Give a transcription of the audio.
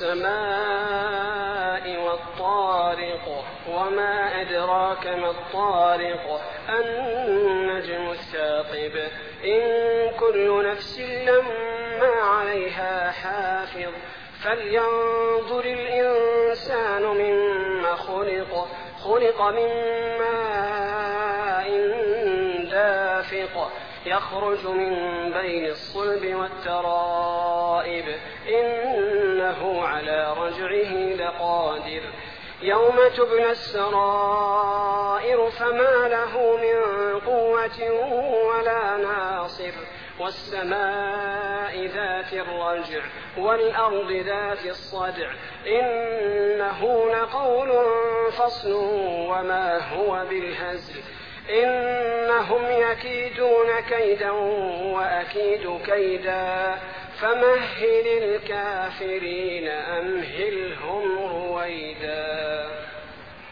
والسماء والطارق وما أدراك ما الطارق النجم الثاقب إن كل نفس لما عليها حافظ فلينظر الإنسان مما خلق من ماء دافق يخرج من بين الصلب والترائب إنه على رجعه لقادر يوم تبلى السرائر فما له من قوة ولا ناصر والسماء ذات الرجع والأرض ذات الصدع إنه لقول فصل وما هو بالهزل إنهم يكيدون كيدا وأكيد كيدا فمهل الكافرين أمهلهم رويدا.